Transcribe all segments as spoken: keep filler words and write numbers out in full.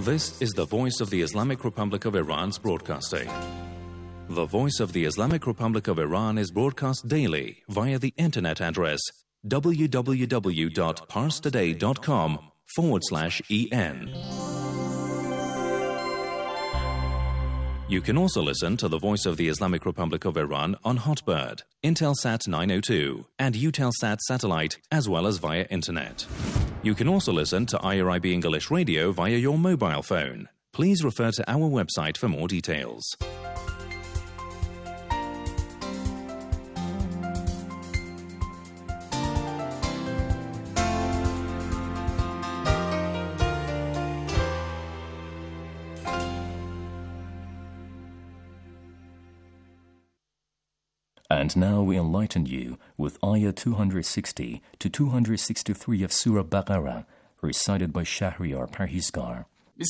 This is the Voice of the Islamic Republic of Iran's broadcasting. The Voice of the Islamic Republic of Iran is broadcast daily via the internet address www.parstoday.com forward slash en. You can also listen to the Voice of the Islamic Republic of Iran on Hotbird, Intelsat nine oh two, and Eutelsat satellite, as well as via internet. You can also listen to I R I B English Radio via your mobile phone. Please refer to our website for more details. And now we enlighten you with Ayah two sixty to two sixty-three of Surah Baqarah, recited by Shahriar Parhizgar.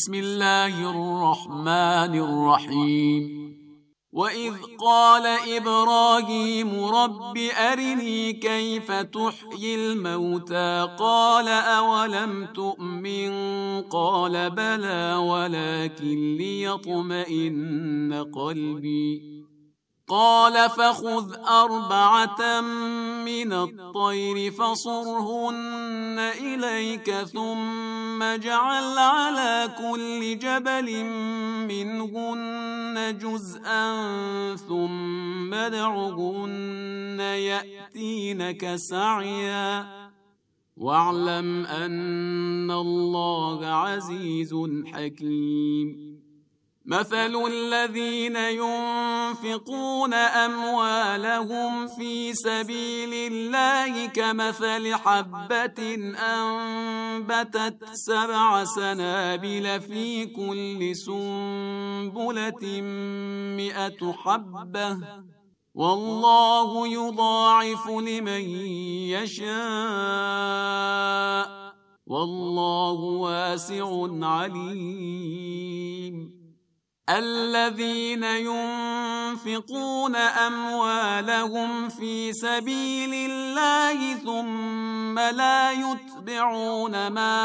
Bismillahir-Rahmanir-Rahim. وَإِذْ قَالَ إِبْرَاهِيمُ رَبِّ أَرِنِي كَيْفَ تُحْيِي الْمَوْتَى قَالَ أَوَلَمْ تُؤْمِنْ قَالَ بَلَى وَلَكِنْ لِيَطْمَئِنَّ قَلْبِي قال فخذ أربعة من الطير فصرهن إليك ثم اجعل على كل جبل منهن جزءا ثم ادعهن يأتينك سعيا واعلم أن الله عزيز حكيم مثل الذين ينفقون أموالهم في سبيل الله كمثل حبة أنبتت سبع سنابل في كل سنبلة مئة حبة والله يضاعف لمن يشاء والله واسع عليم الذين ينفقون أموالهم في سبيل الله ثم لا يتبعون ما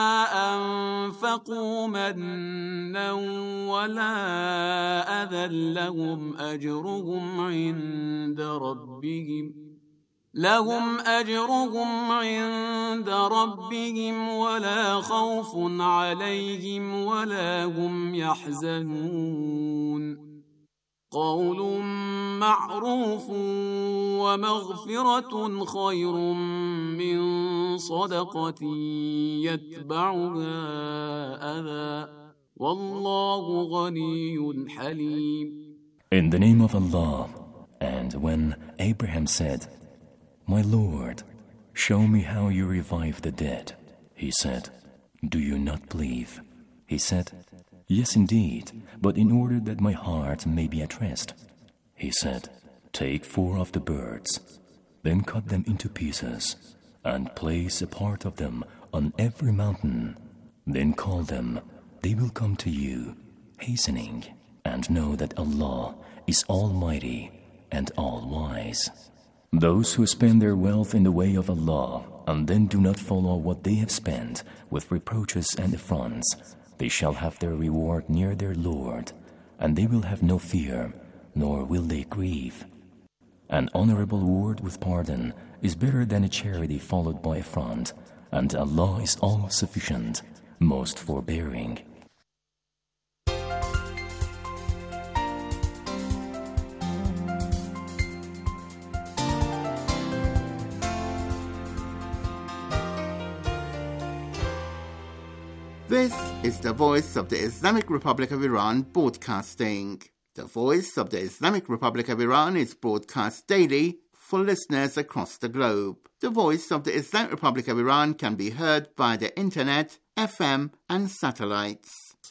أنفقوا منا ولا أذى لهم أجرهم عند ربهم لهم أجرهم عند ربهم ولا خوف عليهم ولا هم يحزنون قول معروف ومغفرة خير من صدقة يتبعها أذى والله غني حليم. In the name of Allah, and when Abraham said, My Lord, show me how you revive the dead. He said, Do you not believe? He said, Yes, indeed, but in order that my heart may be at rest. He said, Take four of the birds, then cut them into pieces, and place a part of them on every mountain. Then call them, they will come to you, hastening, and know that Allah is Almighty and All-Wise. Those who spend their wealth in the way of Allah and then do not follow what they have spent with reproaches and affronts, they shall have their reward near their Lord, and they will have no fear, nor will they grieve. An honorable word with pardon is better than a charity followed by affront, and Allah is all-sufficient, most forbearing. This is the Voice of the Islamic Republic of Iran broadcasting. The Voice of the Islamic Republic of Iran is broadcast daily for listeners across the globe. The Voice of the Islamic Republic of Iran can be heard by the internet, F M and satellites.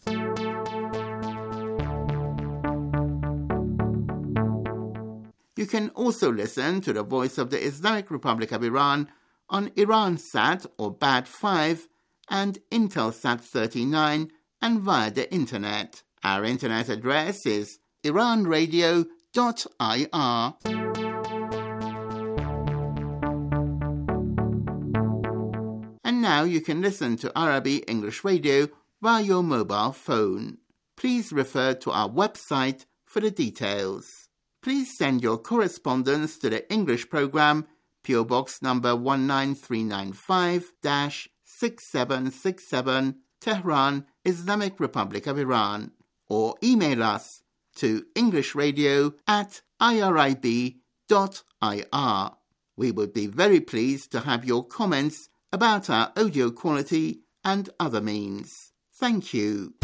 You can also listen to the Voice of the Islamic Republic of Iran on Iransat or B A D five and Intelsat thirty-nine and via the internet. Our internet address is iran radio dot I R. And now you can listen to Arabic English Radio via your mobile phone. Please refer to our website for the details. Please send your correspondence to the English program, P O Box number one nine three nine five, six seven six seven, Tehran, Islamic Republic of Iran, or email us to englishradio at irib dot I R. We would be very pleased to have your comments about our audio quality and other means. Thank you.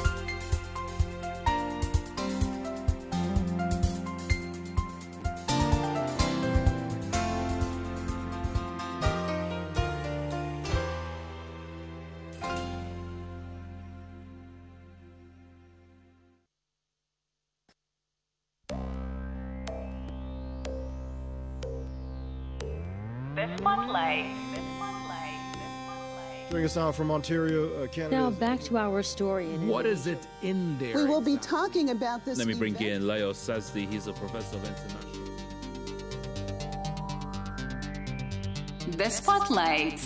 Bring us out from Ontario, uh, Canada. Now back to our story. In what is it in there? We will be talking about this. Let me bring event. in Leo Sazdi. He's a professor of international. The Spotlight.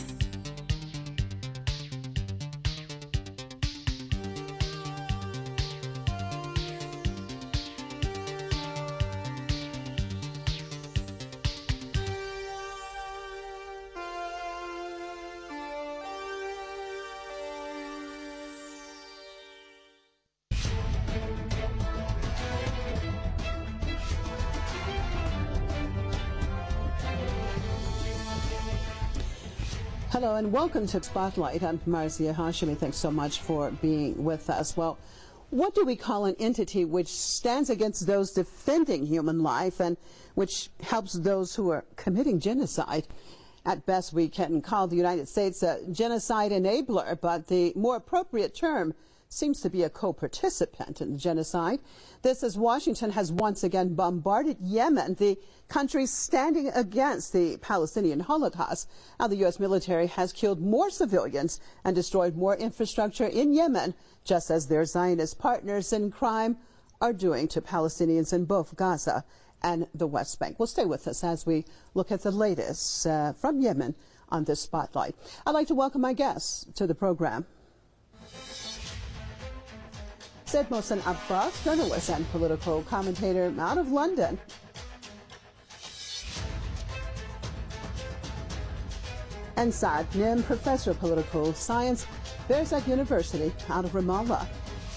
Hello and welcome to Spotlight. I'm Marcia Hashimi. Thanks so much for being with us. Well, what do we call an entity which stands against those defending human life and which helps those who are committing genocide? At best, we can call the United States a genocide enabler, but the more appropriate term seems to be a co-participant in the genocide. This as Washington has once again bombarded Yemen, the country standing against the Palestinian Holocaust. Now the U S military has killed more civilians and destroyed more infrastructure in Yemen, just as their Zionist partners in crime are doing to Palestinians in both Gaza and the West Bank. Well, stay with us as we look at the latest uh, from Yemen on this Spotlight. I'd like to welcome my guests to the program. Said Mohsen Abbas, journalist and political commentator out of London. And Saad Nim, professor of political science, Birzeit University out of Ramallah.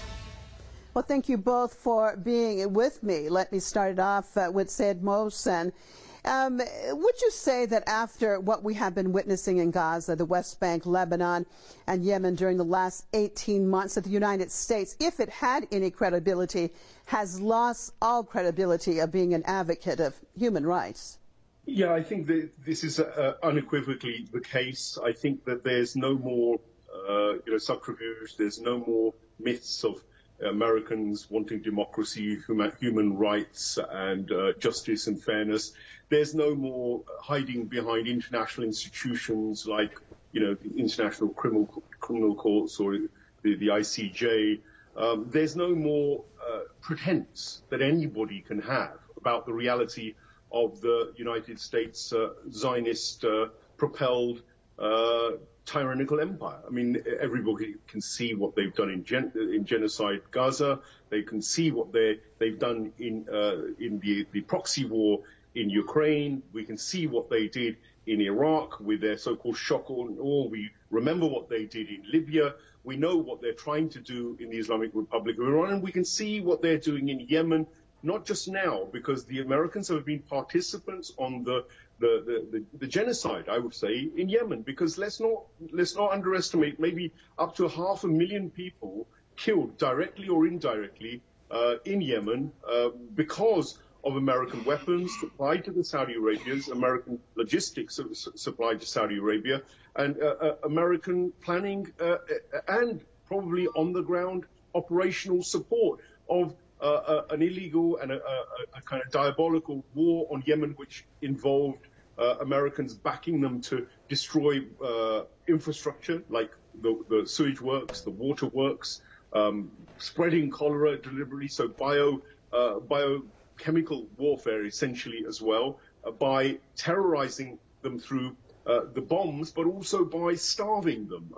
Well, thank you both for being with me. Let me start off uh, with Said Mohsen. Um, would you say that after what we have been witnessing in Gaza, the West Bank, Lebanon, and Yemen during the last eighteen months, that the United States, if it had any credibility, has lost all credibility of being an advocate of human rights? Yeah, I think that this is uh, unequivocally the case. I think that there's no more, uh, you know, subterfuge. There's no more myths of Americans wanting democracy, human, human rights, and uh, justice and fairness. There's no more hiding behind international institutions like, you know, the International Criminal Criminal Courts or the, the I C J. Um, there's no more uh, pretense that anybody can have about the reality of the United States uh, Zionist-propelled uh, uh, tyrannical empire. I mean, everybody can see what they've done in, gen in genocide Gaza. They can see what they they've done in uh, in the the proxy war in Ukraine. We can see what they did in Iraq with their so-called shock and awe. We remember what they did in Libya. We know what they're trying to do in the Islamic Republic of Iran, and we can see what they're doing in Yemen. Not just now, because the Americans have been participants on the the, the, the the genocide, I would say, in Yemen. Because let's not let's not underestimate, maybe up to half a million people killed directly or indirectly uh, in Yemen uh, because of American weapons supplied to the Saudi Arabians, American logistics su supplied to Saudi Arabia, and uh, uh, American planning uh, and probably on the ground operational support of Uh, uh, an illegal and a, a, a kind of diabolical war on Yemen, which involved uh, Americans backing them to destroy uh, infrastructure like the, the sewage works, the water works, um, spreading cholera deliberately, so bio, uh, biochemical warfare essentially as well, uh, by terrorizing them through uh, the bombs, but also by starving them. I mean,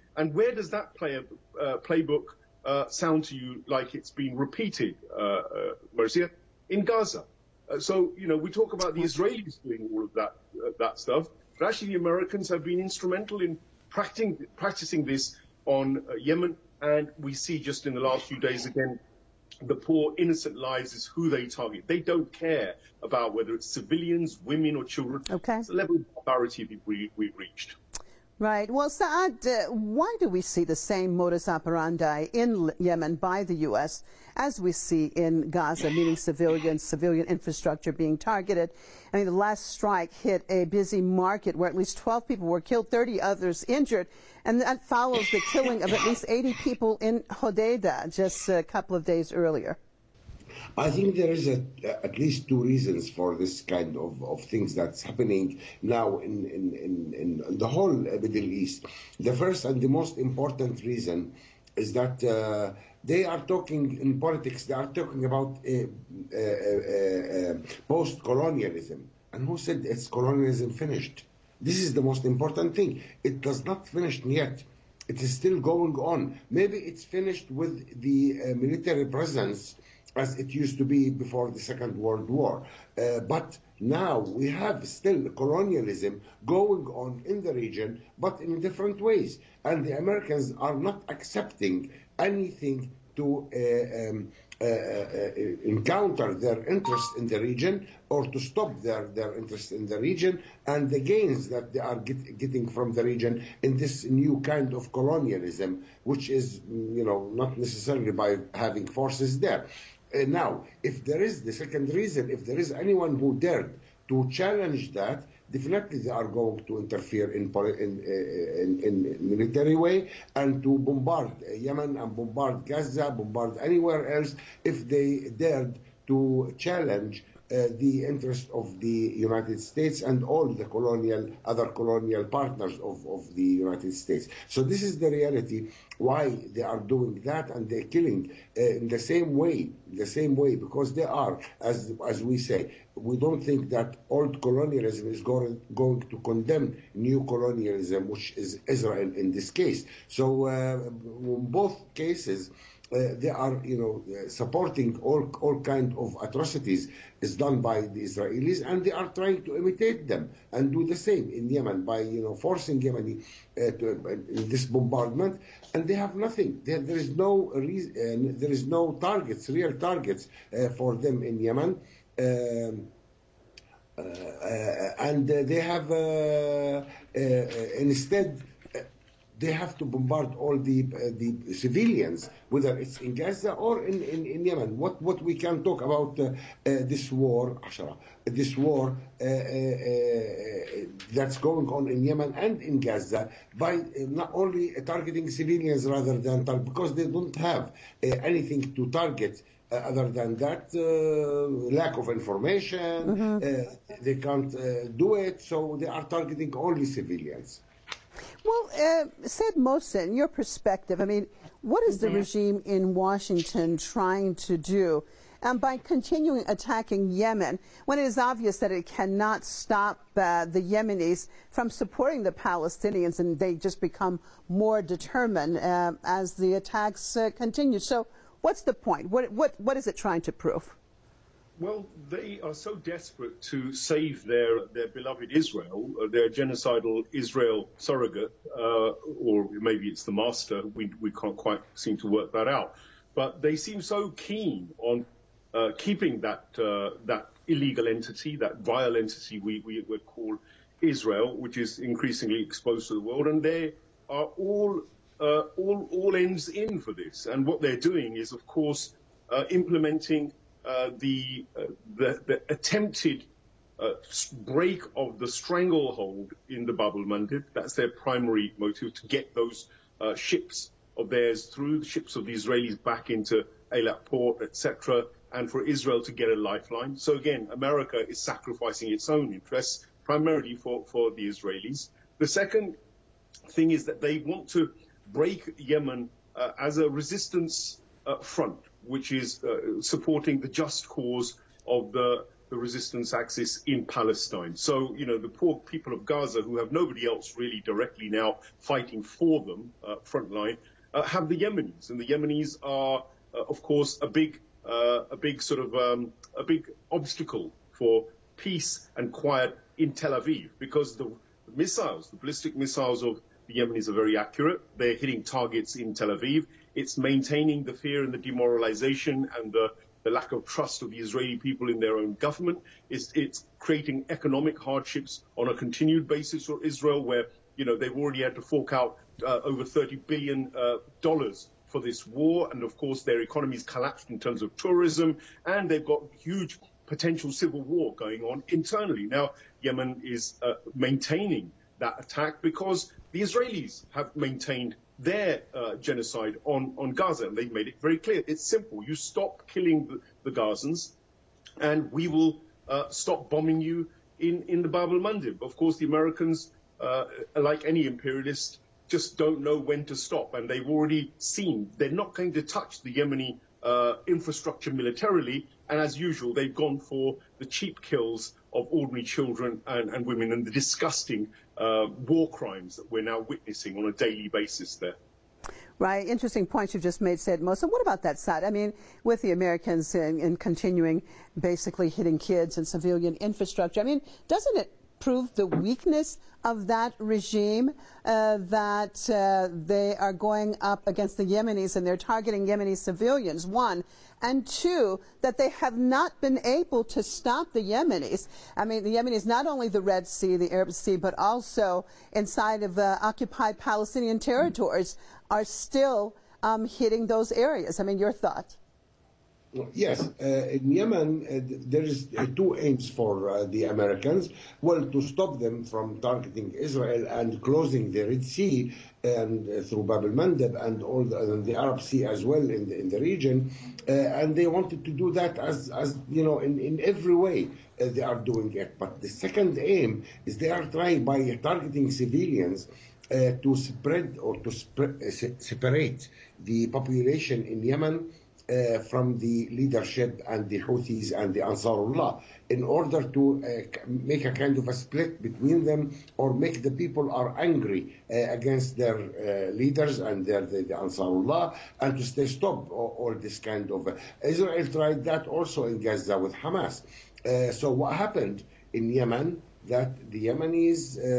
And where does that play, uh, playbook uh, sound to you like it's been repeated, uh, uh, Marcia? In Gaza. Uh, so, you know, we talk about the Israelis doing all of that uh, that stuff, but actually the Americans have been instrumental in practicing, practicing this on uh, Yemen, and we see just in the last few days again, the poor innocent lives is who they target. They don't care about whether it's civilians, women or children. Okay. It's a level of barbarity that we, we've reached. Right. Well, Saad, uh, why do we see the same modus operandi in Yemen by the U S as we see in Gaza, meaning civilians, civilian infrastructure being targeted? I mean, the last strike hit a busy market where at least twelve people were killed, thirty others injured, and that follows the killing of at least eighty people in Hodeidah just a couple of days earlier. I think there is a, at least two reasons for this kind of, of things that's happening now in, in, in, in the whole Middle East. The first and the most important reason is that uh, they are talking in politics, they are talking about uh, uh, uh, uh, post-colonialism. And who said it's colonialism finished? This is the most important thing. It does not finish yet. It is still going on. Maybe it's finished with the uh, military presence as it used to be before the Second World War. Uh, but now we have still colonialism going on in the region, but in different ways. And the Americans are not accepting anything to uh, um, uh, uh, encounter their interest in the region or to stop their, their interest in the region and the gains that they are get, getting from the region in this new kind of colonialism, which is, you know, not necessarily by having forces there. Uh, now, if there is the second reason, if there is anyone who dared to challenge that, definitely they are going to interfere in in, in, in military way and to bombard Yemen and bombard Gaza, bombard anywhere else if they dared to challenge uh, the interest of the United States and all the colonial, other colonial partners of, of the United States. So this is the reality why they are doing that, and they're killing uh, in the same way, the same way, because they are, as as we say, we don't think that old colonialism is going, going to condemn new colonialism, which is Israel in this case. So uh, in both cases, Uh, they are, you know, uh, supporting all all kind of atrocities is done by the Israelis, and they are trying to imitate them and do the same in Yemen by, you know, forcing Yemeni uh, to uh, in this bombardment, and they have nothing. There, there is no reason, uh, there is no targets, real targets uh, for them in Yemen, um, uh, uh, and uh, they have uh, uh, instead. They have to bombard all the uh, the civilians, whether it's in Gaza or in, in, in Yemen. What what we can talk about uh, uh, this war, this war uh, uh, uh, that's going on in Yemen and in Gaza by uh, not only targeting civilians rather than tar- because they don't have uh, anything to target. Uh, other than that, uh, lack of information, mm-hmm. uh, they can't uh, do it, so they are targeting only civilians. Well, uh, Said Mohsen, in your perspective, I mean, what is the regime in Washington trying to do um, by continuing attacking Yemen when it is obvious that it cannot stop uh, the Yemenis from supporting the Palestinians and they just become more determined uh, as the attacks uh, continue? So what's the point? What, what, what is it trying to prove? Well, they are so desperate to save their, their beloved Israel, uh, their genocidal Israel surrogate, uh, or maybe it's the master. We, we can't quite seem to work that out. But they seem so keen on uh, keeping that uh, that illegal entity, that vile entity we, we would call Israel, which is increasingly exposed to the world. And they are all, uh, all, all ends in for this. And what they're doing is, of course, uh, implementing Uh, the, uh, the the attempted uh, break of the stranglehold in the Bab el-Mandeb. That's their primary motive, to get those uh, ships of theirs through, the ships of the Israelis back into Eilat port, et cetera, and for Israel to get a lifeline. So again, America is sacrificing its own interests primarily for, for the Israelis. The second thing is that they want to break Yemen uh, as a resistance uh, front, which is uh, supporting the just cause of the the resistance axis in Palestine. So, you know, the poor people of Gaza, who have nobody else really directly now fighting for them, uh, frontline, uh, have the Yemenis. And the Yemenis are, uh, of course, a big, uh, a big sort of, um, a big obstacle for peace and quiet in Tel Aviv, because the missiles, the ballistic missiles of the Yemenis are very accurate. They're hitting targets in Tel Aviv. It's maintaining the fear and the demoralization and the, the lack of trust of the Israeli people in their own government. It's, it's creating economic hardships on a continued basis for Israel, where, you know, they've already had to fork out uh, over thirty billion dollars uh, for this war. And of course, their economy's collapsed in terms of tourism, and they've got huge potential civil war going on internally. Now, Yemen is uh, maintaining that attack because the Israelis have maintained their uh, genocide on, on Gaza, and they've made it very clear. It's simple. You stop killing the, the Gazans, and we will uh, stop bombing you in, in the Bab al-Mandeb. Of course, the Americans, uh, like any imperialist, just don't know when to stop, and they've already seen they're not going to touch the Yemeni uh, infrastructure militarily, and as usual, they've gone for the cheap kills of ordinary children and, and women and the disgusting uh, war crimes that we're now witnessing on a daily basis there. Right. Interesting points you've just made, Said Mosa. What about that side? I mean, with the Americans and, and continuing basically hitting kids and civilian infrastructure, I mean, doesn't it prove the weakness of that regime, uh, that uh, they are going up against the Yemenis and they're targeting Yemeni civilians, one, and two, that they have not been able to stop the Yemenis. I mean, the Yemenis, not only the Red Sea, the Arab Sea, but also inside of uh, occupied Palestinian territories are still um, hitting those areas. I mean, your thought? Yes, uh, in Yemen, uh, there is uh, two aims for uh, the Americans. Well, to stop them from targeting Israel and closing the Red Sea and uh, through Bab al-Mandeb and all the, and the Arab Sea as well in the, in the region. Uh, and they wanted to do that as, as you know, in, in every way uh, they are doing it. But the second aim is they are trying by targeting civilians uh, to spread or to spread, uh, se separate the population in Yemen Uh, from the leadership and the Houthis and the Ansarullah, in order to uh, make a kind of a split between them, or make the people are angry uh, against their uh, leaders and their the, the Ansarullah, and to stay stop all, all this kind of. Uh, Israel tried that also in Gaza with Hamas. Uh, so what happened in Yemen? That the Yemenis uh,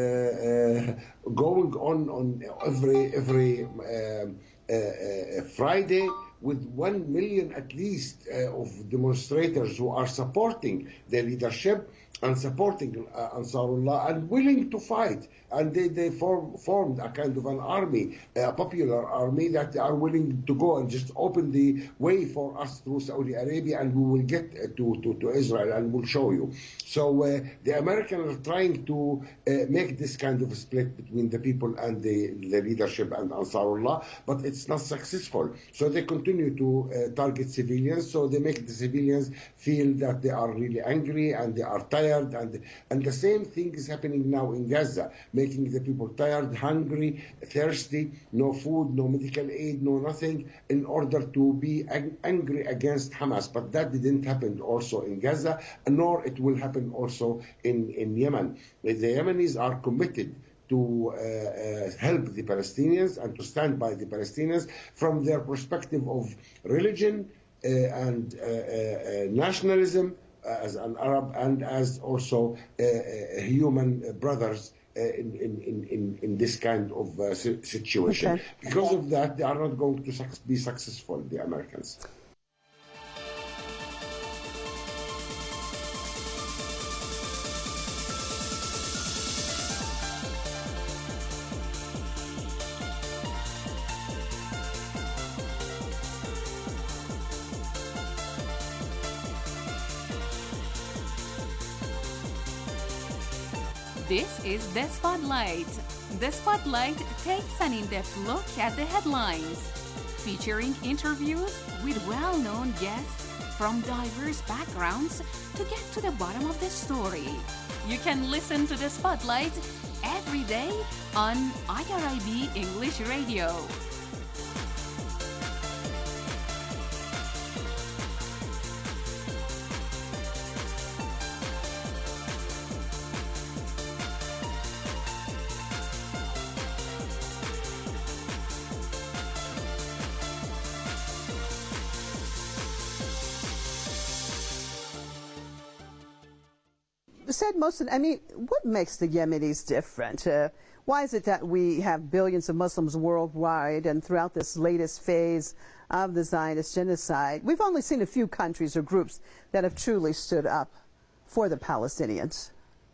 uh, going on on every every uh, uh, uh, Friday, with one million at least uh, of demonstrators who are supporting the leadership and supporting uh, Ansarullah and willing to fight. And they, they form, formed a kind of an army, a popular army that are willing to go and just open the way for us through Saudi Arabia, and we will get uh, to, to, to Israel and we'll show you. So uh, the Americans are trying to uh, make this kind of a split between the people and the, the leadership and Ansarullah, but it's not successful. So they continue to uh, target civilians, so they make the civilians feel that they are really angry and they are tired. And, and the same thing is happening now in Gaza, making the people tired, hungry, thirsty, no food, no medical aid, no nothing, in order to be ang angry against Hamas. But that didn't happen also in Gaza, nor it will happen also in, in Yemen. The Yemenis are committed to uh, uh, help the Palestinians and to stand by the Palestinians from their perspective of religion uh, and uh, uh, nationalism as an Arab, and as also uh, uh, human brothers uh, in, in, in, in this kind of uh, situation. Okay. Because of that, they are not going to be successful, the Americans. This is The Spotlight. The Spotlight takes an in-depth look at the headlines, featuring interviews with well-known guests from diverse backgrounds to get to the bottom of the story. You can listen to The Spotlight every day on I R I B English Radio. said most of, I mean, what makes the Yemenis different? Uh, why is it that we have billions of Muslims worldwide, and throughout this latest phase of the Zionist genocide, we've only seen a few countries or groups that have truly stood up for the Palestinians?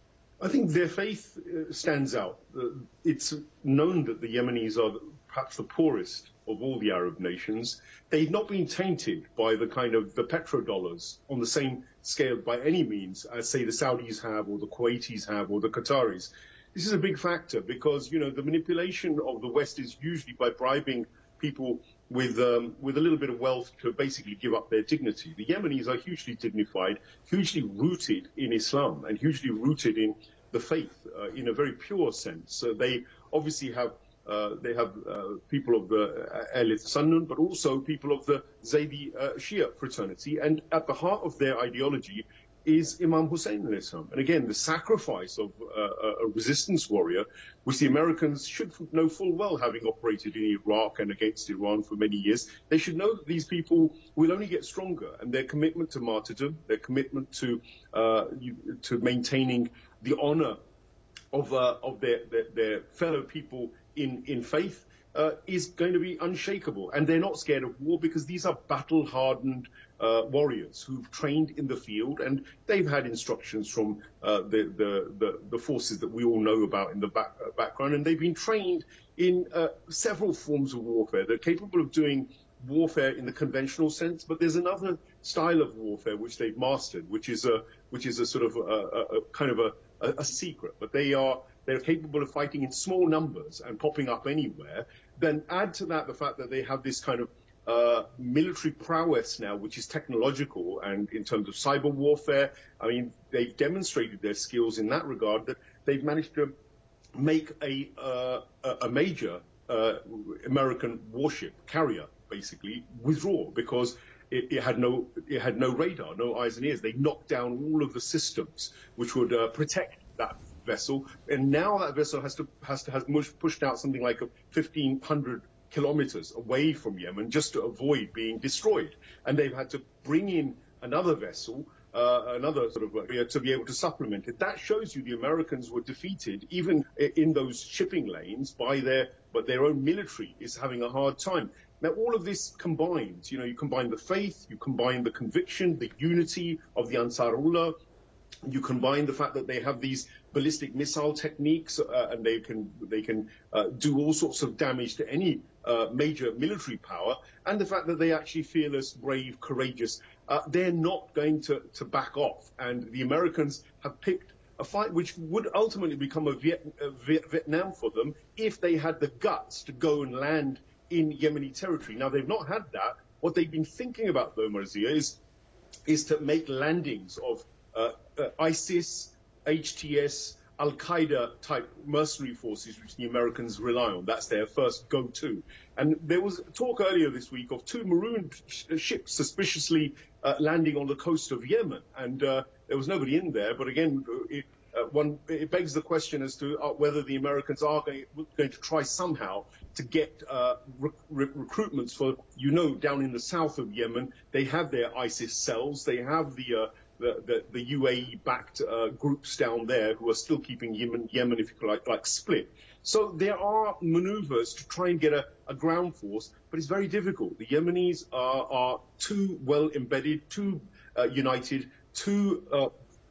I think their faith uh, stands out. Uh, it's known that the Yemenis are perhaps the poorest of all the Arab nations. They've not been tainted by the kind of the petrodollars on the same scale by any means as, say, the Saudis have or the Kuwaitis have or the Qataris. This is a big factor because, you know, the manipulation of the West is usually by bribing people with um, with a little bit of wealth to basically give up their dignity. The Yemenis are hugely dignified, hugely rooted in Islam and hugely rooted in the faith uh, in a very pure sense. So they obviously have uh, they have uh, people of the Ahl Sunnun, but also people of the Zaydi uh, Shia fraternity. And at the heart of their ideology is Imam Hussein alayhi salam. And again, the sacrifice of uh, a resistance warrior, which the Americans should know full well, having operated in Iraq and against Iran for many years. They should know that these people will only get stronger, and their commitment to martyrdom, their commitment to uh, to maintaining the honor of uh, of their, their their fellow people in in faith uh, is going to be unshakable. And they're not scared of war because these are battle-hardened Uh, warriors who've trained in the field, and they've had instructions from uh, the, the, the, the forces that we all know about in the back, uh, background, and they've been trained in uh, several forms of warfare. They're capable of doing warfare in the conventional sense, but there's another style of warfare which they've mastered, which is a which is a sort of a, a, a kind of a, a, a secret. But they are they're capable of fighting in small numbers and popping up anywhere. Then add to that the fact that they have this kind of Uh, military prowess now, which is technological, and in terms of cyber warfare, I mean, they've demonstrated their skills in that regard, that they've managed to make a uh, a major uh, American warship carrier basically withdraw because it, it had no it had no radar, no eyes and ears. They knocked down all of the systems which would uh, protect that vessel, and now that vessel has to has to has pushed out something like fifteen hundred kilometers away from Yemen just to avoid being destroyed. And they've had to bring in another vessel, uh, another sort of, uh, to be able to supplement it. That shows you the Americans were defeated, even in those shipping lanes, by their, but their own military is having a hard time. Now, all of this combines, you know, you combine the faith, you combine the conviction, the unity of the Ansarullah, you combine the fact that they have these ballistic missile techniques, uh, and they can they can uh, do all sorts of damage to any uh, major military power, and the fact that they actually fearless, brave, courageous. Uh, they're not going to, to back off, and the Americans have picked a fight which would ultimately become a, Viet, a Vietnam for them if they had the guts to go and land in Yemeni territory. Now, they've not had that. What they've been thinking about, though, Marzia, is is to make landings of Uh, uh, ISIS, H T S, Al-Qaeda type mercenary forces, which the Americans rely on. That's their first go-to. And there was talk earlier this week of two marooned sh- ships suspiciously uh, landing on the coast of Yemen. And uh, there was nobody in there. But again, it, uh, one, it begs the question as to uh, whether the Americans are going, going to try somehow to get uh, rec- rec- recruitments for, you know, down in the south of Yemen, they have their ISIS cells. They have the... Uh, The, the, the U A E-backed uh, groups down there who are still keeping Yemen, Yemen, if you like, like split. So there are maneuvers to try and get a, a ground force, but it's very difficult. The Yemenis are, are too well embedded, too uh, united, too uh,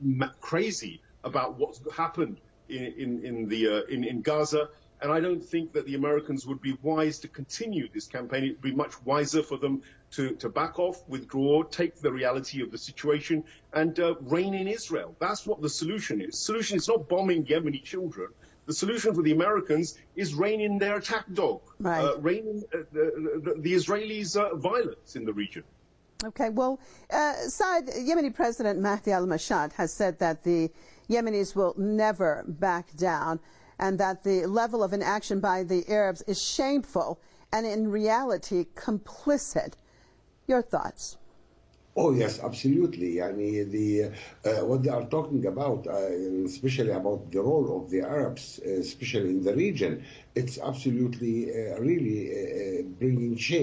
crazy about what's happened in in, in the uh, in, in Gaza. And I don't think that the Americans would be wise to continue this campaign. It would be much wiser for them to, to back off, withdraw, take the reality of the situation, and uh, reign in Israel. That's what the solution is. The solution is not bombing Yemeni children. The solution for the Americans is reigning their attack dog, right. uh, reigning uh, the, the, the Israelis' uh, violence in the region. Okay, well, uh, Saad, Yemeni President Mahdi al-Mashhad has said that the Yemenis will never back down, and that the level of inaction by the Arabs is shameful and in reality complicit. Your thoughts? Oh yes, absolutely. I mean, the uh, what they are talking about, uh, especially about the role of the Arabs, especially in the region, it's absolutely uh, really uh, bringing shame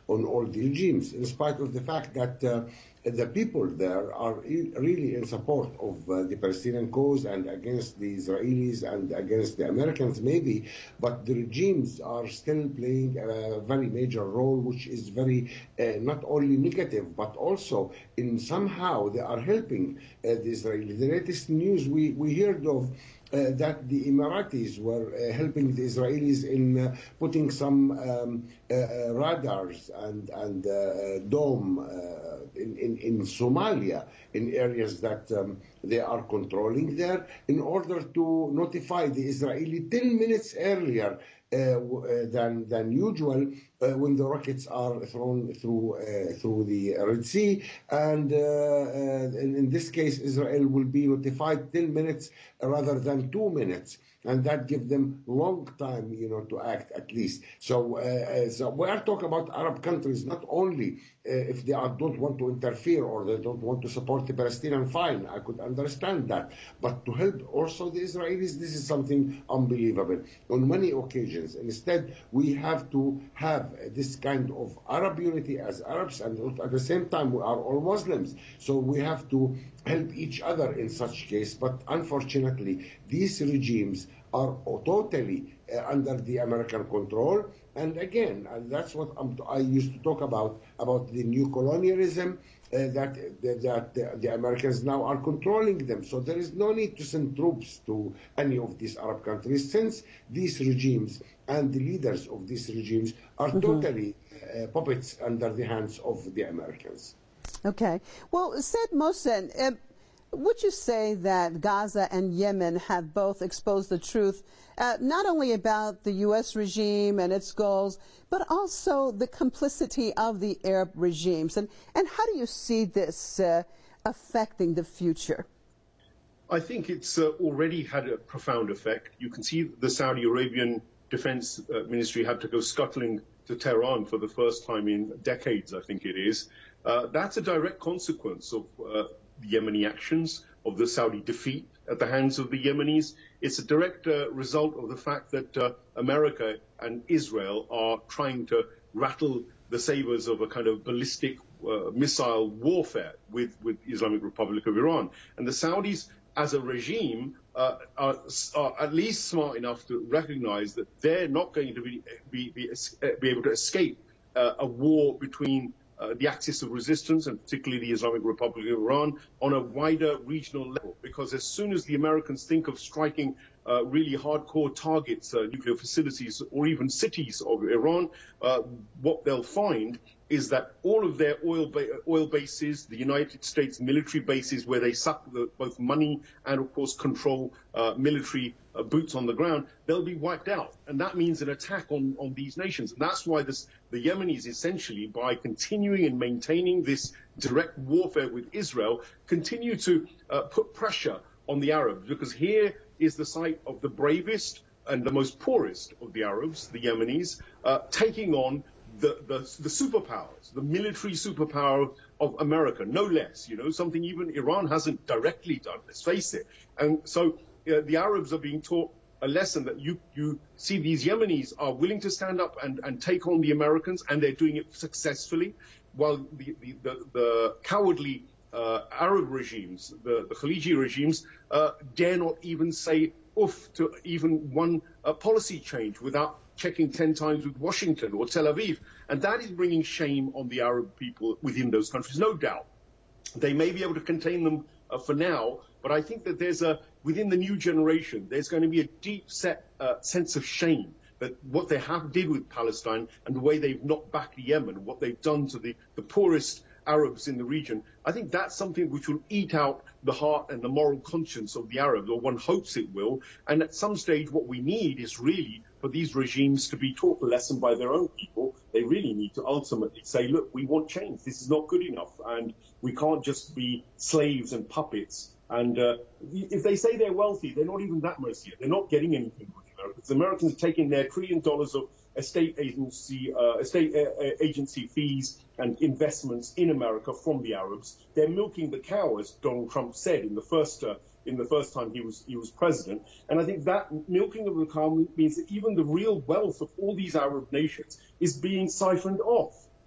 on all the regimes, in spite of the fact that uh, the people there are really in support of uh, the Palestinian cause and against the Israelis and against the Americans maybe, but the regimes are still playing a very major role, which is very uh, not only negative, but also in somehow they are helping uh, the Israelis. The latest news we, we heard of Uh, that the Emiratis were uh, helping the Israelis in uh, putting some um, uh, uh, radars and, and uh, dome uh, in, in, in Somalia, in areas that um, they are controlling there, in order to notify the Israeli ten minutes earlier uh, uh, than, than usual uh, when the rockets are thrown through, uh, through the Red Sea. And uh, uh, in, in this case, Israel will be notified ten minutes rather than two minutes. And that gives them long time, you know, to act at least. So, uh, so we are talking about Arab countries, not only uh, if they are, don't want to interfere or they don't want to support the Palestinian, fine, I could understand that. But to help also the Israelis, this is something unbelievable. On many occasions, instead, we have to have this kind of Arab unity as Arabs, and at the same time, we are all Muslims. So we have to help each other in such case. But unfortunately, these regimes are totally uh, under the American control. And again, and that's what I'm, I used to talk about, about the new colonialism, uh, that, that the, the Americans now are controlling them. So there is no need to send troops to any of these Arab countries, since these regimes and the leaders of these regimes are mm-hmm. totally uh, puppets under the hands of the Americans. Okay. Well, Said Mohsen, uh, would you say that Gaza and Yemen have both exposed the truth, uh, not only about the U S regime and its goals, but also the complicity of the Arab regimes? And, and how do you see this uh, affecting the future? I think it's uh, already had a profound effect. You can see the Saudi Arabian Defense uh, Ministry had to go scuttling to Tehran for the first time in decades, I think it is. Uh, that's a direct consequence of uh, the Yemeni actions, of the Saudi defeat at the hands of the Yemenis. It's a direct uh, result of the fact that uh, America and Israel are trying to rattle the sabers of a kind of ballistic uh, missile warfare with, with Islamic Republic of Iran. And the Saudis, as a regime, uh, are, are at least smart enough to recognize that they're not going to be, be, be, be able to escape uh, a war between Uh, the axis of resistance, and particularly the Islamic Republic of Iran, on a wider regional level. Because as soon as the Americans think of striking uh, really hardcore targets, uh, nuclear facilities, or even cities of Iran, uh, what they'll find is that all of their oil ba- oil bases, the United States military bases, where they suck the, both money and, of course, control uh, military uh, boots on the ground, they'll be wiped out. And that means an attack on, on these nations. And that's why this, the Yemenis, essentially, by continuing and maintaining this direct warfare with Israel, continue to uh, put pressure on the Arabs. Because here is the site of the bravest and the most poorest of the Arabs, the Yemenis, uh, taking on The, the, the superpowers, the military superpower of America, no less, you know, something even Iran hasn't directly done, let's face it. And so uh, the Arabs are being taught a lesson that you, you see these Yemenis are willing to stand up and, and take on the Americans, and they're doing it successfully, while the, the, the, the cowardly uh, Arab regimes, the, the Khaliji regimes, uh, dare not even say oof to even one uh, policy change without checking ten times with Washington or Tel Aviv. And that is bringing shame on the Arab people within those countries, no doubt. They may be able to contain them uh, for now, but I think that there's a, within the new generation, there's going to be a deep set uh, sense of shame that what they have did with Palestine and the way they've knocked back Yemen, what they've done to the, the poorest Arabs in the region. I think that's something which will eat out the heart and the moral conscience of the Arabs, or one hopes it will. And at some stage, what we need is really for these regimes to be taught a lesson by their own people. They really need to ultimately say, look, we want change. This is not good enough. And we can't just be slaves and puppets. And uh, if they say they're wealthy, they're not even that mercy. They're not getting anything with the Americans. The Americans are taking their trillion dollars of estate agency, uh, estate uh, agency fees and investments in America from the Arabs. They're milking the cow, as Donald Trump said in the first uh, in the first time he was he was president. And I think that milking of the cow means that even the real wealth of all these Arab nations is being siphoned off.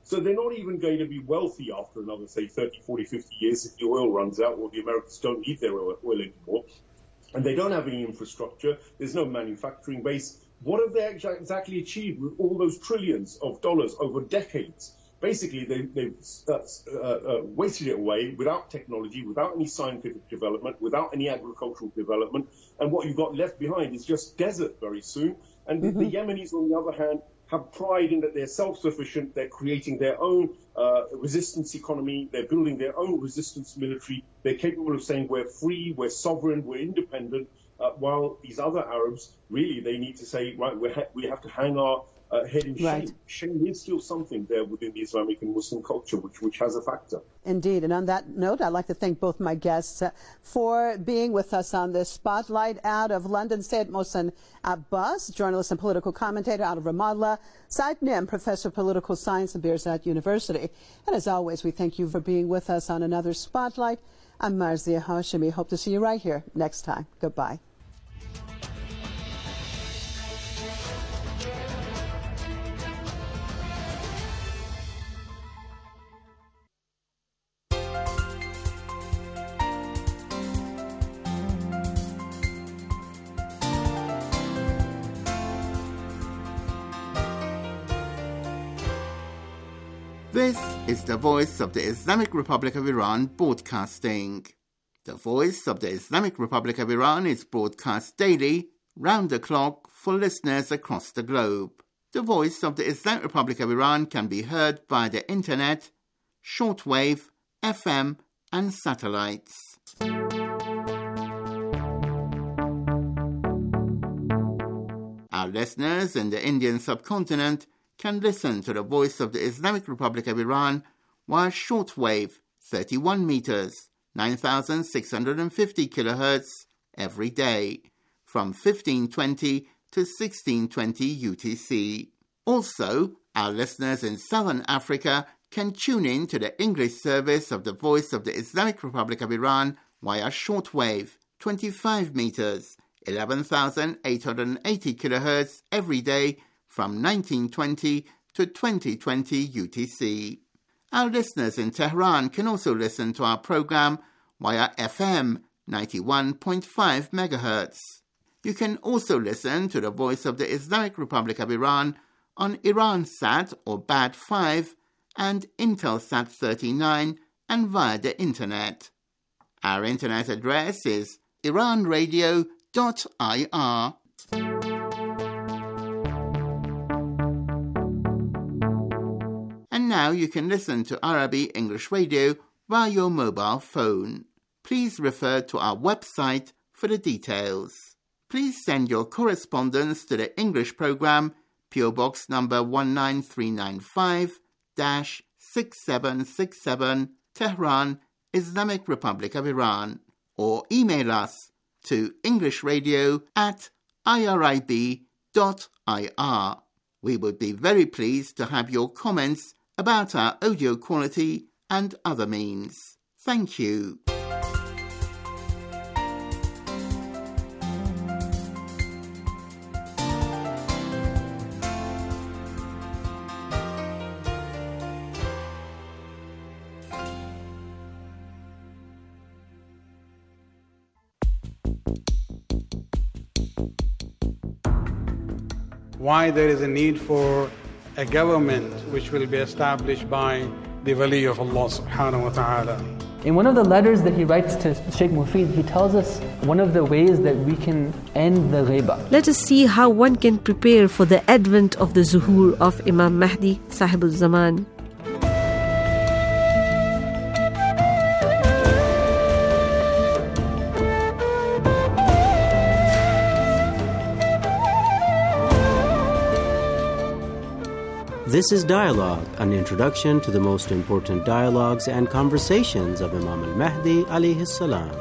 So they're not even going to be wealthy after another, say, thirty, forty, fifty years if the oil runs out, or the Americans don't need their oil, oil anymore. And they don't have any infrastructure. There's no manufacturing base. What have they exactly achieved with all those trillions of dollars over decades? Basically, they, they've uh, uh, wasted it away without technology, without any scientific development, without any agricultural development. And what you've got left behind is just desert very soon. And mm-hmm. the, the Yemenis, on the other hand, have pride in that they're self-sufficient. They're creating their own uh, resistance economy. They're building their own resistance military. They're capable of saying we're free, we're sovereign, we're independent. Uh, while these other Arabs, really, they need to say, right, we ha- we have to hang our uh, head in shame. Right. Shame is still something there within the Islamic and Muslim culture, which, which has a factor. Indeed. And on that note, I'd like to thank both my guests uh, for being with us on this spotlight. Out of London, Sayyid Mohsen Abbas, journalist and political commentator. Out of Ramallah, Said Nim, professor of political science at Birzeit University. And as always, we thank you for being with us on another spotlight. I'm Marzia Hashemi. Hope to see you right here next time. Goodbye. This is the Voice of the Islamic Republic of Iran broadcasting. The Voice of the Islamic Republic of Iran is broadcast daily, round the clock, for listeners across the globe. The Voice of the Islamic Republic of Iran can be heard via the internet, shortwave, F M, and satellites. Our listeners in the Indian subcontinent can listen to the Voice of the Islamic Republic of Iran via shortwave, thirty-one meters, nine thousand six hundred fifty kilohertz, every day, from fifteen twenty to sixteen twenty U T C. Also, our listeners in Southern Africa can tune in to the English service of the Voice of the Islamic Republic of Iran via shortwave, twenty-five meters, eleven thousand eight hundred eighty kilohertz, every day, from nineteen twenty to twenty twenty U T C. Our listeners in Tehran can also listen to our program via F M ninety-one point five megahertz. You can also listen to the Voice of the Islamic Republic of Iran on Iransat or B A D five and Intelsat thirty-nine and via the internet. Our internet address is iran radio dot I R. And now you can listen to Arabi English Radio via your mobile phone. Please refer to our website for the details. Please send your correspondence to the English program, P O Box number one nine three nine five, six seven six seven, Tehran, Islamic Republic of Iran, or email us to englishradio at irib dot I R. We would be very pleased to have your comments about our audio quality and other means. Thank you. Why there is a need for a government which will be established by the Wali of Allah subhanahu wa ta'ala. In one of the letters that he writes to Sheikh Mufid, he tells us one of the ways that we can end the ghaiba. Let us see how one can prepare for the advent of the zuhur of Imam Mahdi, Sahibul Zaman. This is Dialogue, an introduction to the most important dialogues and conversations of Imam al-Mahdi alayhi salam.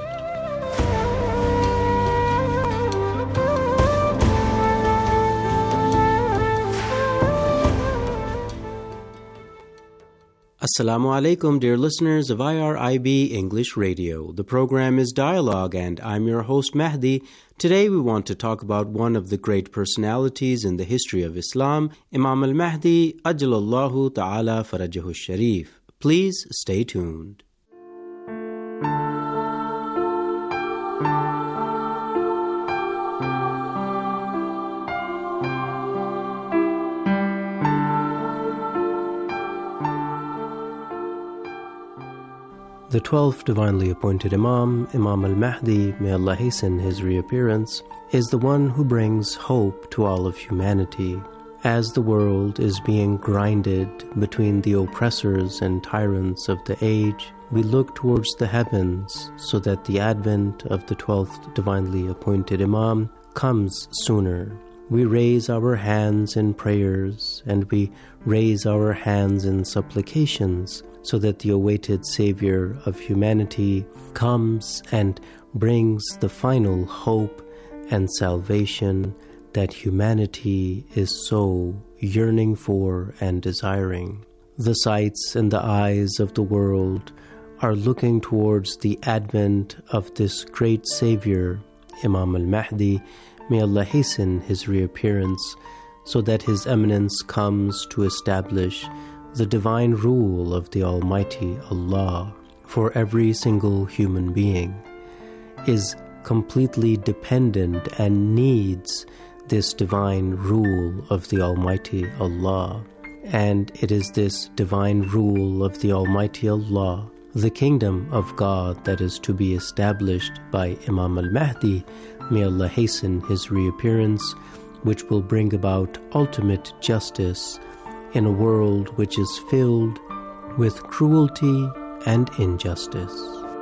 Assalamu alaikum, dear listeners of I R I B English Radio. The program is Dialogue, and I'm your host, Mahdi. Today we want to talk about one of the great personalities in the history of Islam, Imam al-Mahdi, Ajjalallahu Ta'ala Farajahu Sharif. Please stay tuned. The twelfth divinely appointed Imam, Imam al-Mahdi, may Allah hasten his reappearance, is the one who brings hope to all of humanity. As the world is being grinded between the oppressors and tyrants of the age, we look towards the heavens so that the advent of the twelfth divinely appointed Imam comes sooner. We raise our hands in prayers and we raise our hands in supplications so that the awaited Savior of humanity comes and brings the final hope and salvation that humanity is so yearning for and desiring. The sights and the eyes of the world are looking towards the advent of this great Savior, Imam al-Mahdi. May Allah hasten his reappearance so that His Eminence comes to establish the divine rule of the Almighty Allah for every single human being is completely dependent and needs this divine rule of the Almighty Allah. And it is this divine rule of the Almighty Allah, the kingdom of God that is to be established by Imam al-Mahdi, may Allah hasten his reappearance, which will bring about ultimate justice in a world which is filled with cruelty and injustice.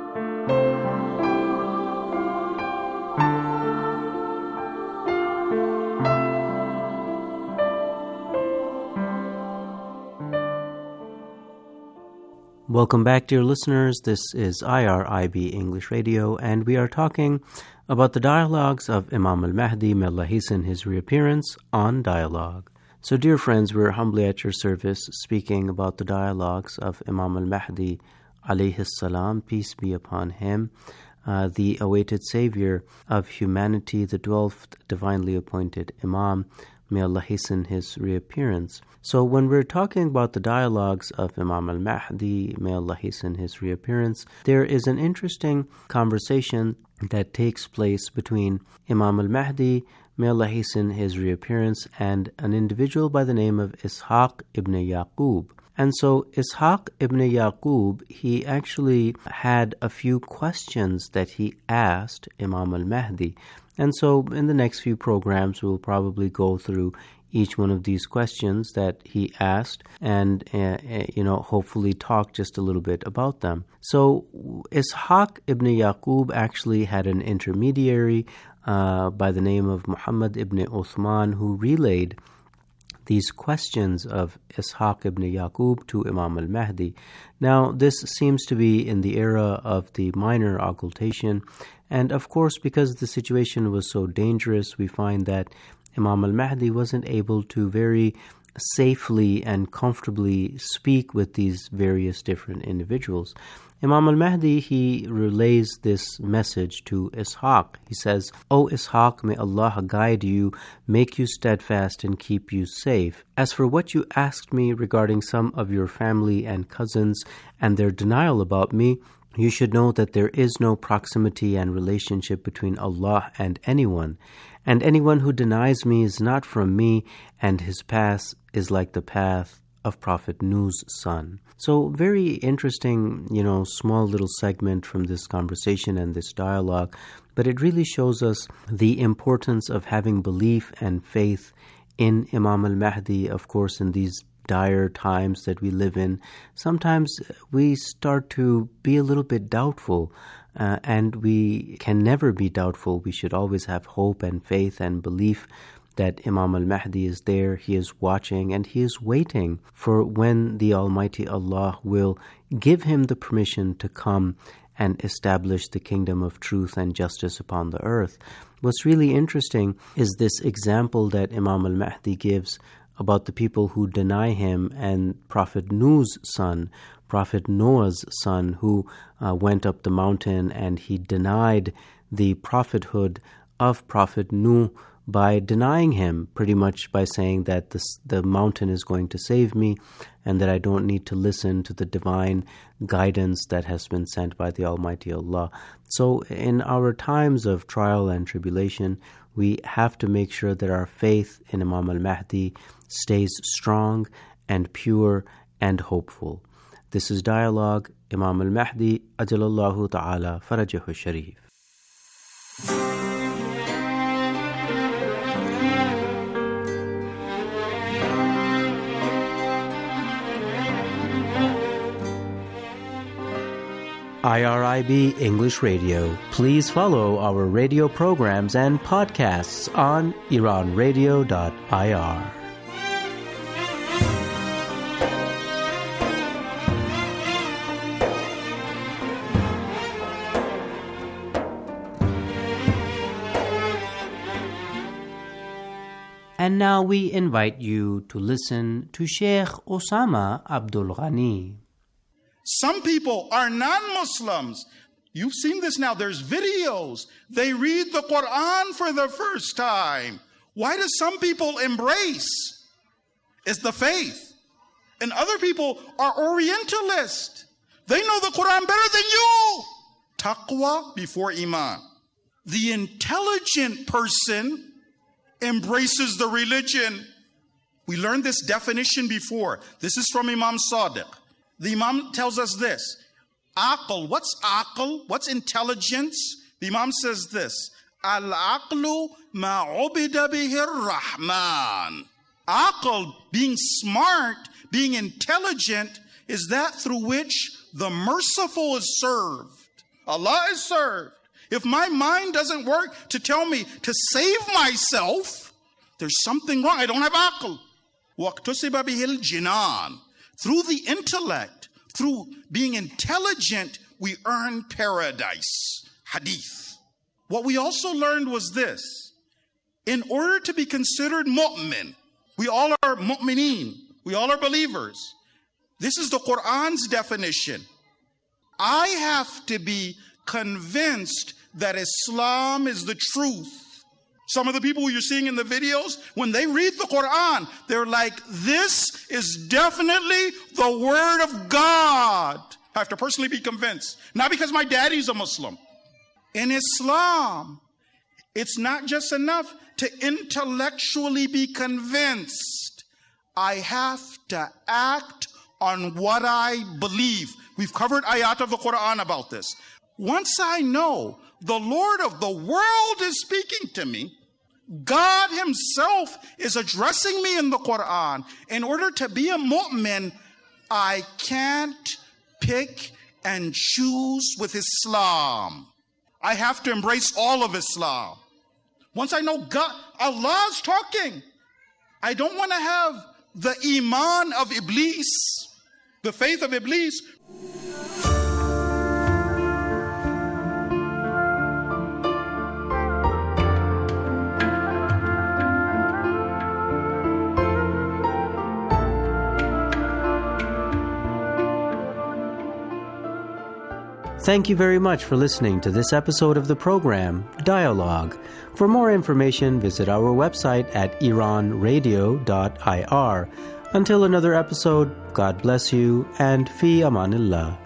Welcome back, dear listeners. This is I R I B English Radio, and we are talking about the dialogues of Imam al-Mahdi, may Allah hasten his reappearance, on Dialogue. So, dear friends, we're humbly at your service speaking about the dialogues of Imam al-Mahdi, alayhi salam, peace be upon him, uh, the awaited Savior of humanity, the twelfth divinely appointed Imam. May Allah hasten his reappearance. So when we're talking about the dialogues of Imam al-Mahdi, may Allah hasten his reappearance, there is an interesting conversation that takes place between Imam al-Mahdi, may Allah hasten his reappearance, and an individual by the name of Ishaq ibn Yaqub. And so Ishaq ibn Yaqub, he actually had a few questions that he asked Imam al-Mahdi. And so in the next few programs, we'll probably go through each one of these questions that he asked and, uh, you know, hopefully talk just a little bit about them. So Ishaq ibn Yaqub actually had an intermediary uh, by the name of Muhammad ibn Uthman, who relayed these questions of Ishaq ibn Yaqub to Imam al-Mahdi. Now, this seems to be in the era of the minor occultation, and of course, because the situation was so dangerous, we find that Imam al-Mahdi wasn't able to very safely and comfortably speak with these various different individuals. Imam al-Mahdi, he relays this message to Ishaq. He says, "O Ishaq, may Allah guide you, make you steadfast, and keep you safe. As for what you asked me regarding some of your family and cousins and their denial about me, you should know that there is no proximity and relationship between Allah and anyone. And anyone who denies me is not from me, and his path is like the path of Prophet Nuh's son." So very interesting, you know, small little segment from this conversation and this dialogue, but it really shows us the importance of having belief and faith in Imam al-Mahdi. Of course, in these dire times that we live in, sometimes we start to be a little bit doubtful, uh, and we can never be doubtful. We should always have hope and faith and belief that Imam al-Mahdi is there, he is watching, and he is waiting for when the Almighty Allah will give him the permission to come and establish the kingdom of truth and justice upon the earth. What's really interesting is this example that Imam al-Mahdi gives about the people who deny him and Prophet Nuh's son, Prophet Noah's son, who uh, went up the mountain and he denied the prophethood of Prophet Nuh by denying him, pretty much by saying that this, the mountain is going to save me and that I don't need to listen to the divine guidance that has been sent by the Almighty Allah. So in our times of trial and tribulation, we have to make sure that our faith in Imam al-Mahdi stays strong and pure and hopeful. This is Dialogue, Imam al-Mahdi, Ajalallahu Ta'ala Farajahu Sharif. I R I B English Radio. Please follow our radio programs and podcasts on iran radio dot I R. And now we invite you to listen to Sheikh Osama Abdul Ghani. Some people are non-Muslims. You've seen this now. There's videos. They read the Quran for the first time. Why do some people embrace? It's the faith. And other people are Orientalist. They know the Quran better than you. Taqwa before Iman. The intelligent person embraces the religion. We learned this definition before. This is from Imam Sadiq. The Imam tells us this. Aql. What's aql? What's intelligence? The Imam says this. Al-aqlu ma'ubida bihir rahman. Aql, being smart, being intelligent, is that through which the merciful is served. Allah is served. If my mind doesn't work to tell me to save myself, there's something wrong. I don't have aql. Waqtusiba bihil jinan. Through the intellect, through being intelligent, we earn paradise. Hadith. What we also learned was this. In order to be considered mu'min, we all are mu'mineen. We all are believers. This is the Quran's definition. I have to be convinced that Islam is the truth. Some of the people you're seeing in the videos, when they read the Quran, they're like, this is definitely the word of God. I have to personally be convinced. Not because my daddy's a Muslim. In Islam, it's not just enough to intellectually be convinced. I have to act on what I believe. We've covered ayat of the Quran about this. Once I know the Lord of the world is speaking to me, God himself is addressing me in the Quran. In order to be a mu'min, I can't pick and choose with Islam. I have to embrace all of Islam. Once I know God, Allah is talking, I don't want to have the iman of Iblis, the faith of Iblis. Thank you very much for listening to this episode of the program, Dialogue. For more information, visit our website at iran radio dot I R. Until another episode, God bless you and fi amanillah.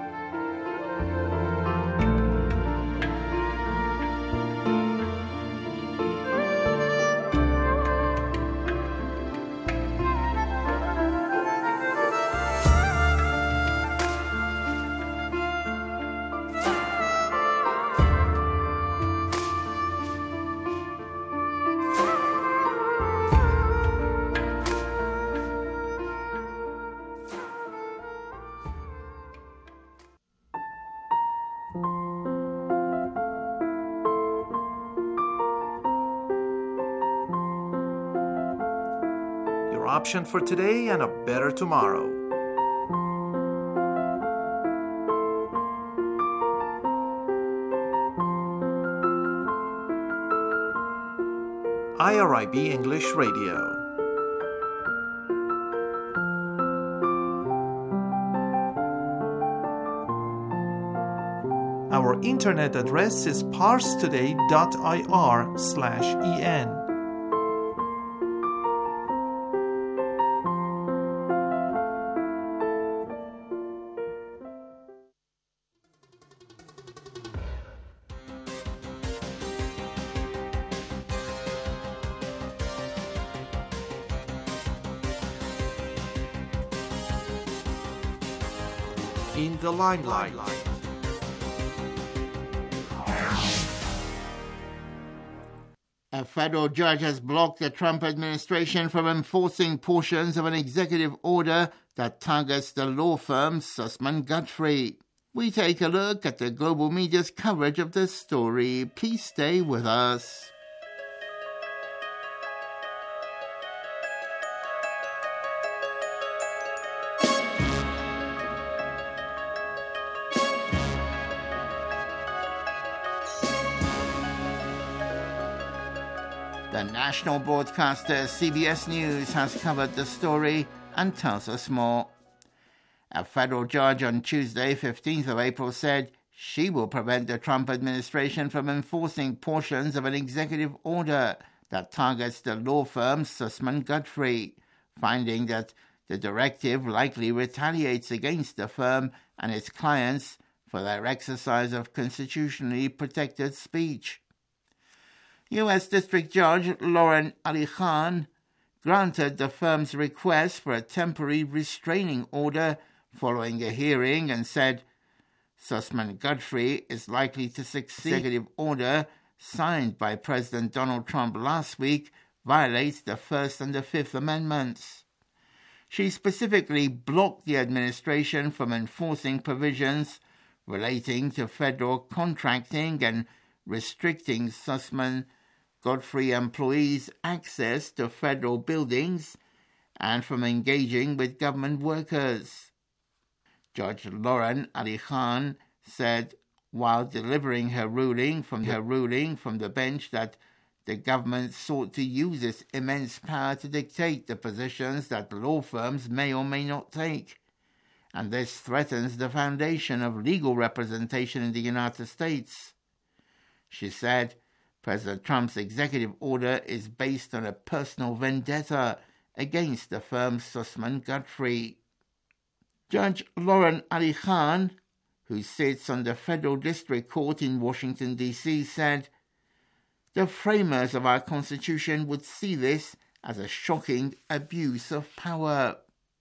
Option for today and a better tomorrow. I R I B English Radio. internet address is parstoday dot I R slash E N. In the limelight. A federal judge has blocked the Trump administration from enforcing portions of an executive order that targets the law firm Sussman Godfrey. We take a look at the global media's coverage of this story. Please stay with us. The national broadcaster C B S News has covered the story and tells us more. A federal judge on Tuesday, fifteenth of April, said she will prevent the Trump administration from enforcing portions of an executive order that targets the law firm Sussman Godfrey, finding that the directive likely retaliates against the firm and its clients for their exercise of constitutionally protected speech. U S District Judge Lauren Ali Khan granted the firm's request for a temporary restraining order following a hearing and said Sussman Godfrey is likely to succeed. The executive order signed by President Donald Trump last week violates the First and the Fifth Amendments. She specifically blocked the administration from enforcing provisions relating to federal contracting and restricting Sussman Godfrey employees' access to federal buildings and from engaging with government workers. Judge Lauren Ali Khan said while delivering her ruling from her ruling from the bench that the government sought to use its immense power to dictate the positions that law firms may or may not take, and this threatens the foundation of legal representation in the United States. She said President Trump's executive order is based on a personal vendetta against the firm Sussman Godfrey. Judge Lauren Ali Khan, who sits on the Federal District Court in Washington, D C, said, "The framers of our Constitution would see this as a shocking abuse of power."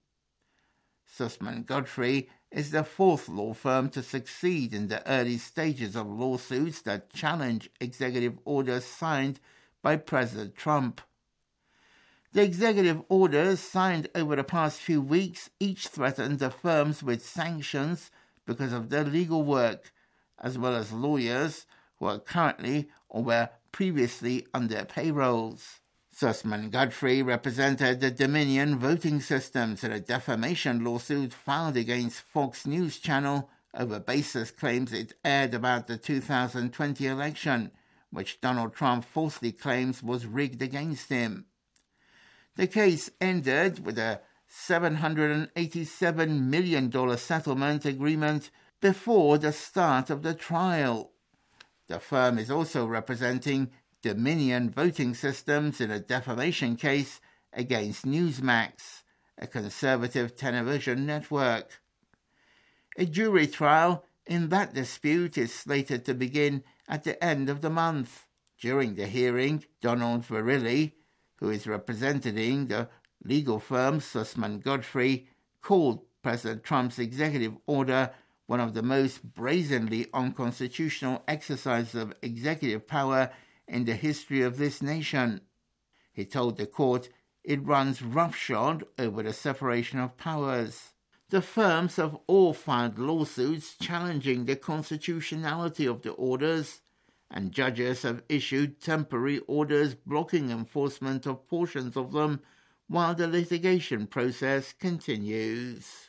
Sussman Godfrey is the fourth law firm to succeed in the early stages of lawsuits that challenge executive orders signed by President Trump. The executive orders signed over the past few weeks each threatened the firms with sanctions because of their legal work, as well as lawyers who are currently or were previously on their payrolls. Sussman Godfrey represented the Dominion voting systems in a defamation lawsuit filed against Fox News Channel over baseless claims it aired about the two thousand twenty election, which Donald Trump falsely claims was rigged against him. The case ended with a seven hundred eighty-seven million dollars settlement agreement before the start of the trial. The firm is also representing Dominion voting systems in a defamation case against Newsmax, a conservative television network. A jury trial in that dispute is slated to begin at the end of the month. During the hearing, Donald Verrilli, who is representing the legal firm Sussman Godfrey, called President Trump's executive order one of the most brazenly unconstitutional exercises of executive power in the history of this nation. He told the court it runs roughshod over the separation of powers. The firms have all filed lawsuits challenging the constitutionality of the orders, and judges have issued temporary orders blocking enforcement of portions of them while the litigation process continues.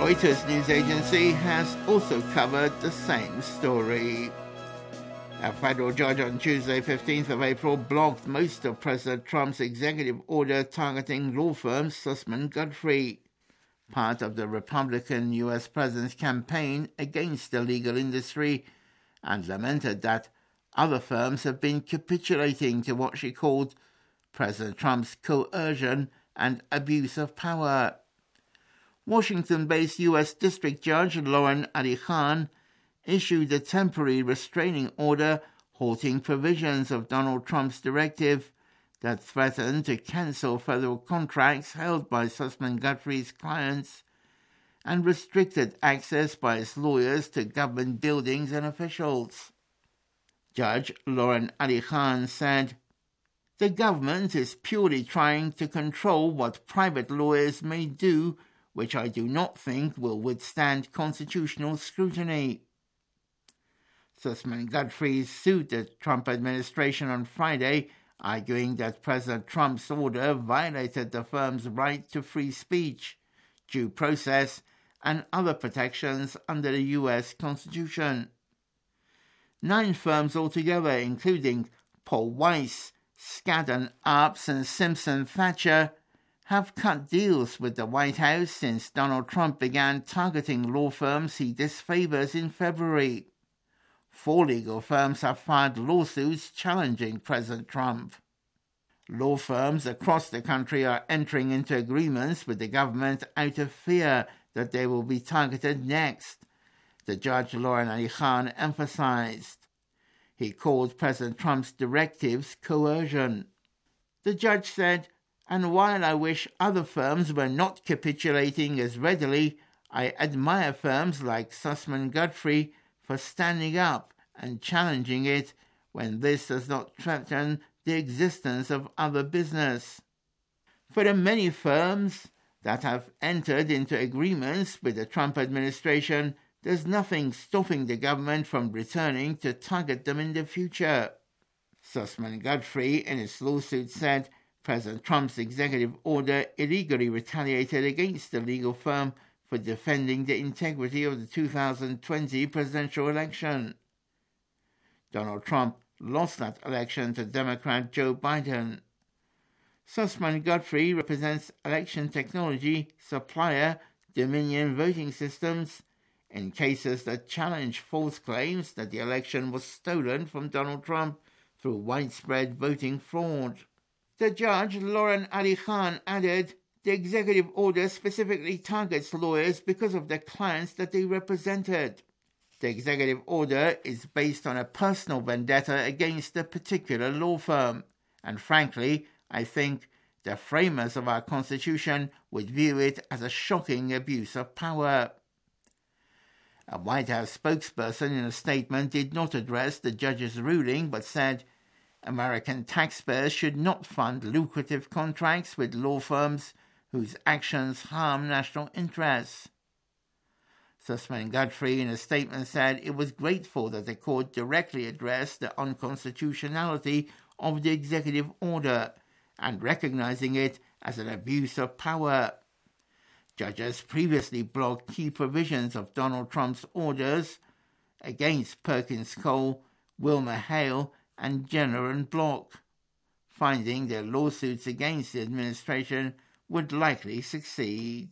Reuters news agency has also covered the same story. A federal judge on Tuesday, fifteenth of April, blocked most of President Trump's executive order targeting law firm Sussman Godfrey, part of the Republican U S president's campaign against the legal industry, and lamented that other firms have been capitulating to what she called President Trump's coercion and abuse of power. Washington-based U S District Judge Lauren Ali Khan issued a temporary restraining order halting provisions of Donald Trump's directive that threatened to cancel federal contracts held by Sussman Godfrey's clients and restricted access by his lawyers to government buildings and officials. Judge Lauren Ali Khan said, "The government is purely trying to control what private lawyers may do, which I do not think will withstand constitutional scrutiny." Sussman Godfrey sued the Trump administration on Friday, arguing that President Trump's order violated the firm's right to free speech, due process, and other protections under the U S Constitution. Nine firms altogether, including Paul Weiss, Skadden Arps, and Simpson Thacher, have cut deals with the White House since Donald Trump began targeting law firms he disfavors in February. Four legal firms have filed lawsuits challenging President Trump. Law firms across the country are entering into agreements with the government out of fear that they will be targeted next, the Judge Lauren Ali Khan emphasized. He called President Trump's directives coercion. The judge said, "And while I wish other firms were not capitulating as readily, I admire firms like Sussman Godfrey for standing up and challenging it when this does not threaten the existence of other business." For the many firms that have entered into agreements with the Trump administration, there's nothing stopping the government from returning to target them in the future. Sussman Godfrey, in his lawsuit, said President Trump's executive order illegally retaliated against the legal firm for defending the integrity of the two thousand twenty presidential election. Donald Trump lost that election to Democrat Joe Biden. Sussman Godfrey represents election technology supplier Dominion Voting Systems in cases that challenge false claims that the election was stolen from Donald Trump through widespread voting fraud. The judge, Lauren Ali Khan, added, "The executive order specifically targets lawyers because of the clients that they represented. The executive order is based on a personal vendetta against a particular law firm, and frankly, I think the framers of our Constitution would view it as a shocking abuse of power." A White House spokesperson in a statement did not address the judge's ruling, but said, "American taxpayers should not fund lucrative contracts with law firms whose actions harm national interests." Sussman Godfrey in a statement said it was grateful that the court directly addressed the unconstitutionality of the executive order and recognizing it as an abuse of power. Judges previously blocked key provisions of Donald Trump's orders against Perkins Coie, Wilmer Hale, and Jenner and Block, finding their lawsuits against the administration would likely succeed.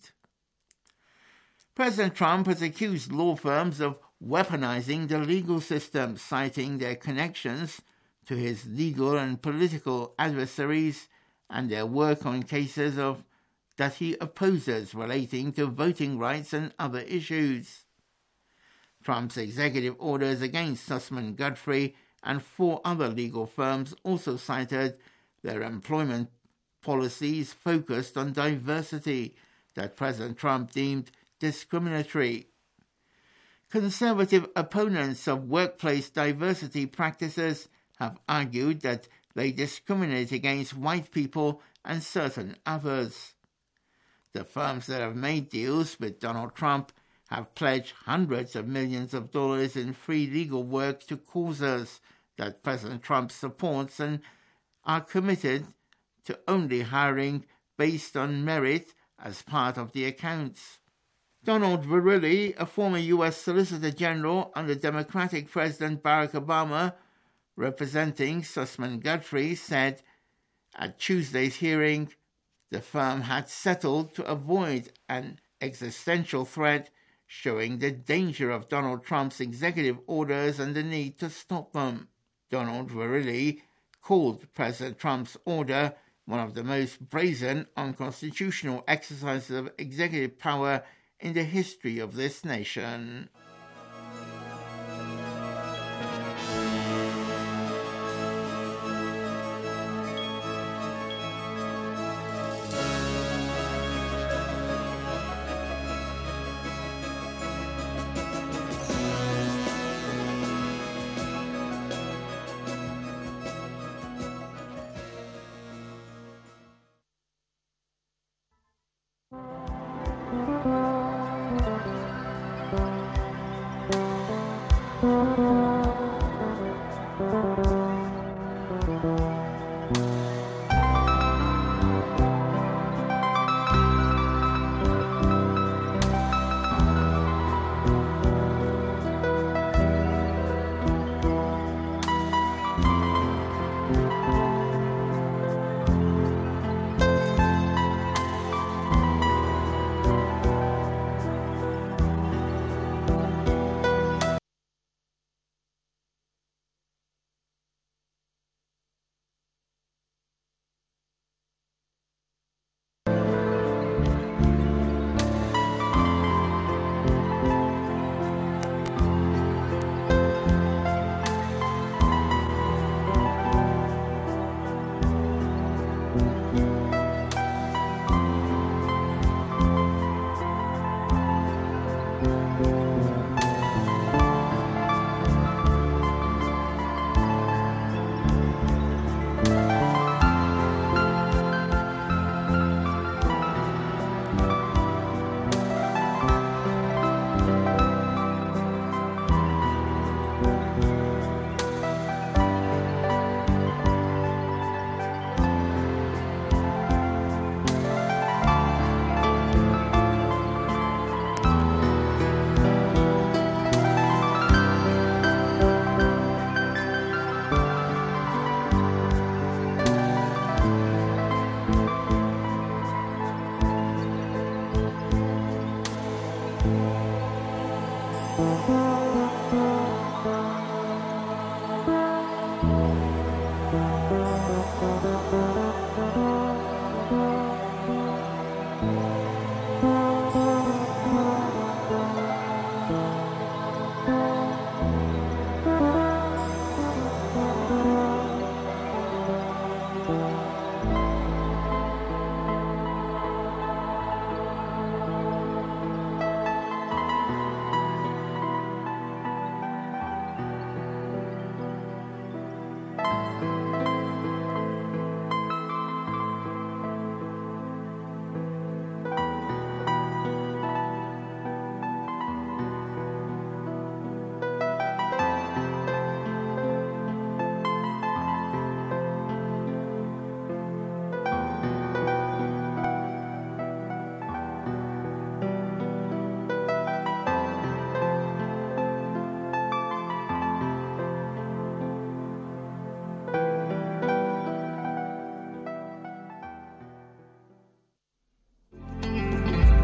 President Trump has accused law firms of weaponizing the legal system, citing their connections to his legal and political adversaries and their work on cases of that he opposes relating to voting rights and other issues. Trump's executive orders against Sussman Godfrey and four other legal firms also cited their employment policies focused on diversity that President Trump deemed discriminatory. Conservative opponents of workplace diversity practices have argued that they discriminate against white people and certain others. The firms that have made deals with Donald Trump have pledged hundreds of millions of dollars in free legal work to causes that President Trump supports and are committed to only hiring based on merit as part of the accounts. Donald Verrilli, a former U S Solicitor General under Democratic President Barack Obama, representing Sussman Guthrie, said at Tuesday's hearing the firm had settled to avoid an existential threat, showing the danger of Donald Trump's executive orders and the need to stop them. Donald Verrilli called President Trump's order one of the most brazen, unconstitutional exercises of executive power in the history of this nation.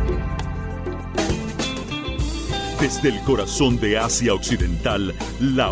Desde el corazón de Asia Occidental, la